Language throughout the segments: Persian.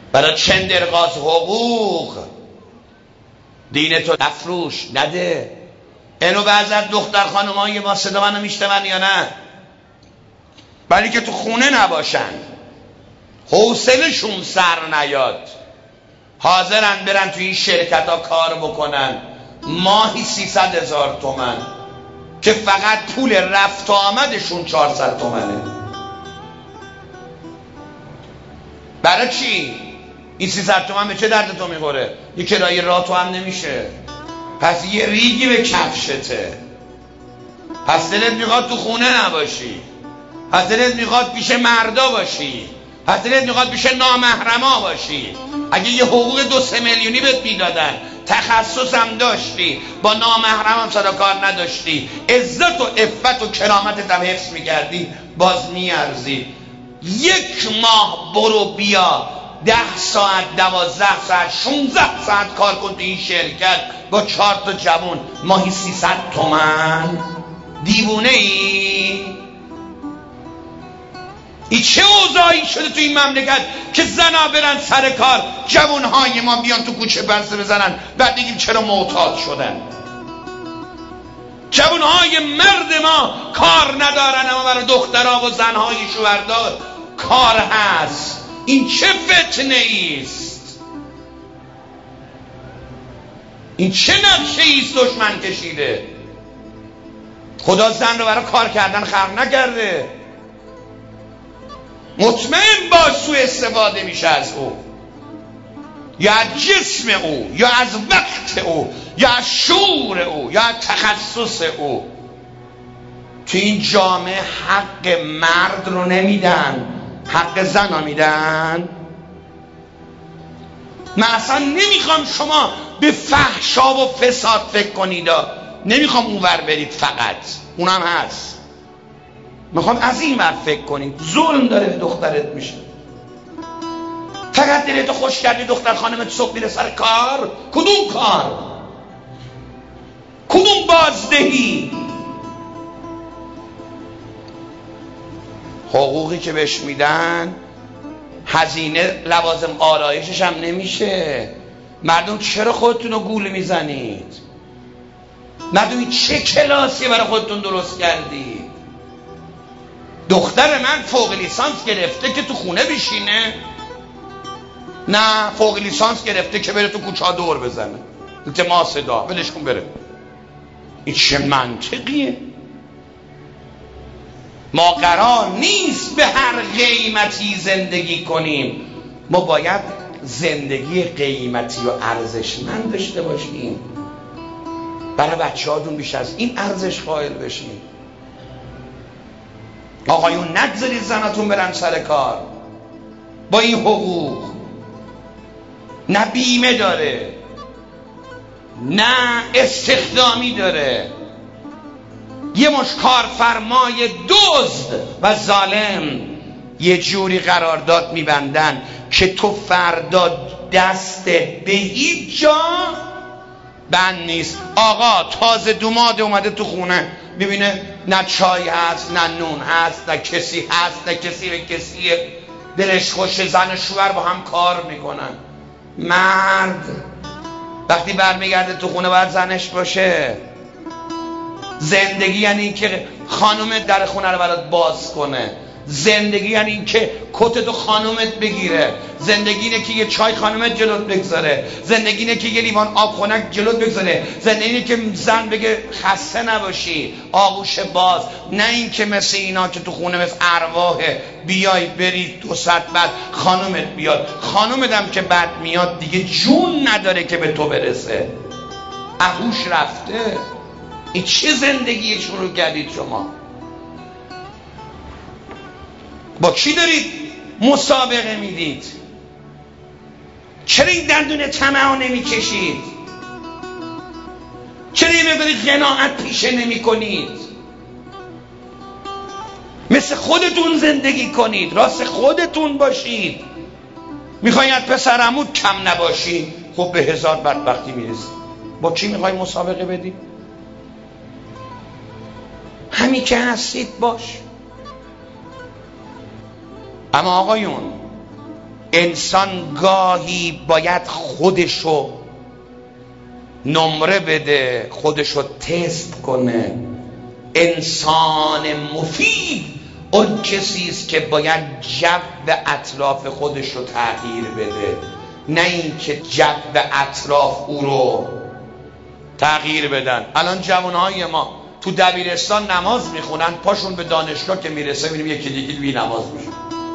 برای چندرغاز حقوق دین تو نفروش نده. اینو بعضی از دختر خانم‌های ما صدا منو میشنون یا نه؟ ولی که تو خونه نباشن، حوصله‌شون سر نیاد، حاضرن برن تو این شرکت ها کار بکنن، ماهی 300,000 تومان که فقط پول رفت و آمدشون 400 تومنه. برای چی؟ این 300 تومن به چه درد تو میخوره؟ یه کرایه راه تو هم نمیشه. پس یه ریگی به کفشته. پس دلت میخواد تو خونه نباشی، پس دلت میخواد پیش مردا باشی، پس دلت میخواد پیش نامحرما باشی. اگه یه حقوق 2-3 میلیونی بهت میدادن، تخصص هم داشتی، با نامحرم هم صدا کار نداشتی، عزت و عفت و کرامتت هم حفظ میکردی، باز میارزی. 1 ماه برو بیا 10 ساعت 12 ساعت 16 ساعت کار کن تو این شرکت با 4 تا جوون، ماهی 300 تومن. دیوونه ای؟ این چه اوضاعی شده تو این مملکت که زنا برن سر کار، جوانهای ما بیان تو کوچه پرسه بزنن، بعد بگیم چرا معتاد شدن. جوانهای مرد ما کار ندارن، اما برای دخترها و زنهای شوهردار کار هست. این چه فتنه ایست؟ این چه نقشه ایست دشمن کشیده؟ خدا زن رو برای کار کردن خلق نکرده. مطمئن باش سوء استفاده میشه از او، یا از جسم او، یا از وقت او، یا از شعور او، یا از تخصص او. تو این جامعه حق مرد رو نمیدن، حق زن رو میدن. من اصلا نمیخوام شما به فحشا و فساد فکر کنید، نمیخوام اونور برید، فقط اونم هست. میخوام از این ور فکر کنید. ظلم داره به دخترت میشه. فقط دلتو خوش کردی دختر خانمت صبح میره سر کار. کدوم کار؟ کدوم بازدهی؟ حقوقی که بهش میدن، هزینه لوازم آرایشش هم نمیشه. مردم چرا خودتون رو گول میزنید؟ مردم چه کلاسی برای خودتون درست کردید؟ دختر من فوق لیسانس گرفته که تو خونه بشینه؟ نه، فوق لیسانس گرفته که بره تو کوچه ها دور بزنه. التماس دا ولش کن بره. این چه منطقیه؟ ما قرار نیست به هر قیمتی زندگی کنیم. ما باید زندگی قیمتی و ارزشمند داشته باشیم. برای بچه هاتون بیش از این ارزش قائل بشیم. آقایون نگذارید زناتون برن سر کار با این حقوق. نه بیمه داره، نه استخدامی داره. یه مش کارفرمای دزد و ظالم یه جوری قرارداد میبندن که تو فردا دست به هیچ جا بند نیست. آقا تازه دوماده اومده تو خونه، ببینه نه چای هست، نه نون هست، نه کسی هست، نه کسی به کسی دلش خوشه. زن و شوهر با هم کار میکنن. مرد وقتی برمیگرده تو خونه باید زنش باشه. زندگی یعنی این که خانومت در خونه رو برات باز کنه. زندگی یعنی این که کتتو خانومت بگیره. زندگی اینه که یه چای خانومت جلوت بگذاره. زندگی اینه که یه لیوان آب خنک جلوت بگذاره. زندگی اینه که زن بگه خسته نباشی، آغوش باز. نه این که مثل اینا که تو خونه مثل ارواحه، بیای بری 2 ساعت بعد خانومت بیاد. خانومت هم که بعد میاد دیگه جون نداره که به تو برسه، آغوش رفته. این چه زندگی شروع کردید شما؟ با کی دارید مسابقه میدید؟ چرا این دندون طمع نمی کشید؟ چرا این مقداری قناعت پیشه نمی کنید؟ مثل خودتون زندگی کنید، راست خودتون باشید. میخواید از پسر عموت کم نباشی، خب به 1000 بدبختی میرسی. با کی میخوای مسابقه بدی؟ همین که هستید باش. اما آقایون انسان گاهی باید خودشو نمره بده، خودشو تست کنه. انسان مفید اون کسی است که باید جو اطراف خودش رو تغییر بده، نه اینکه جو اطراف او رو تغییر بدن. الان جوانهای ما تو دبیرستان نماز میخونن، پاشون به دانشگاه که میرسه میبینیم یکی دیگه بی نماز میشه.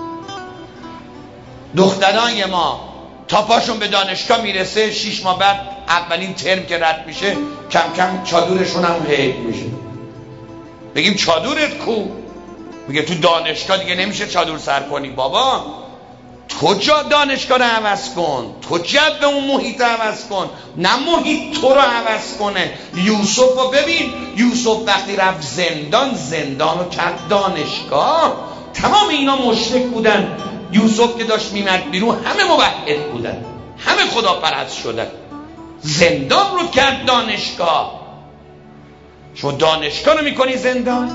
دخترای ما تا پاشون به دانشگاه میرسه 6 ماه بعد اولین ترم که رد میشه کم کم چادرشون هم حیف میشه. بگیم چادرت کو؟ میگه تو دانشگاه دیگه نمیشه چادر سر کنی. بابا تو جا دانشگاه رو عوض کن، تو جو اون محیط رو عوض کن، نه محیط تو رو عوض کنه. یوسف رو ببین، یوسف وقتی رفت زندان رو کرد دانشگاه. تمام اینا مشرک بودن، یوسف که داشت میمد بیرون همه موحد بودن، همه خدا پرست شدن. زندان رو کرد دانشگاه. شما دانشگاه رو میکنی زندان؟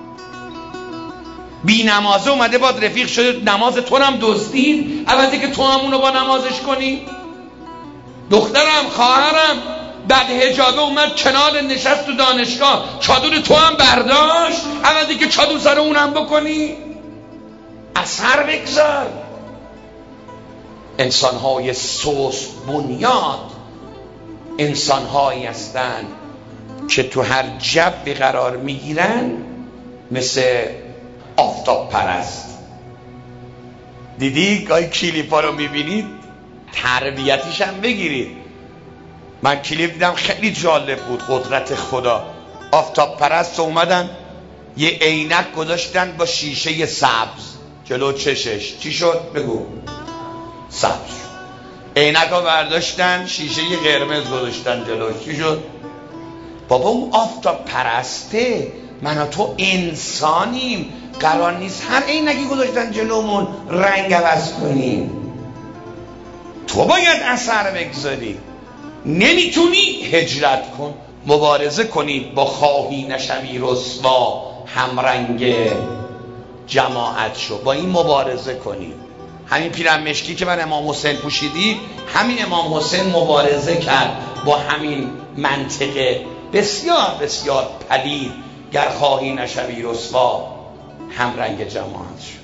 بی نمازه اومده باد رفیق شده، نماز تو هم دزدید، عوضی که تو هم اونو با نمازش کنی. دخترم خواهرم بعد حجابه اومد کنار نشست تو دانشگاه، چادر تو هم برداشت، عوضی که چادر سر اونم بکنی. اثر بگذار. انسانهای سست بنیاد انسانهایی هستند که تو هر جوی قرار میگیرن، مثل آفتاب پرست. دیدی گاهی کلیپا رو میبینید تربیتیش هم بگیرید. من کلیپ دیدم خیلی جالب بود، قدرت خدا. آفتاب پرست اومدن یه عینک گذاشتن با شیشه سبز جلو چشش. چی شد؟ بگو. سبز شد. عینک ها برداشتن شیشه قرمز گذاشتن جلوش. چی شد؟ بابا اون آفتاب پرسته، من و تو انسانیم، قرار نیست هر عینکی گذاشتن جلومون رنگ عوض کنیم. تو باید اثر بگذاری. نمیتونی هجرت کن، مبارزه کنید با خواهی نشوی رسوا، همرنگ جماعت شو. با این مبارزه کنید. همین پیرهن مشکی که من امام حسین پوشیدی، همین امام حسین مبارزه کرد با همین منطقه بسیار بسیار پلید. گر خواهی نشوی رسوا، همرنگ جماعت شو.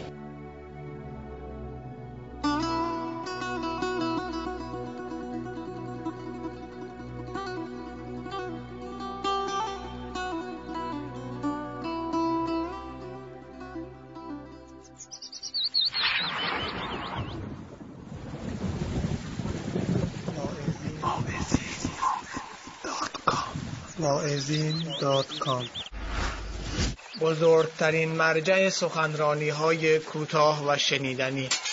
واعظین.com بزرگترین مرجع سخنرانی‌های کوتاه و شنیدنی.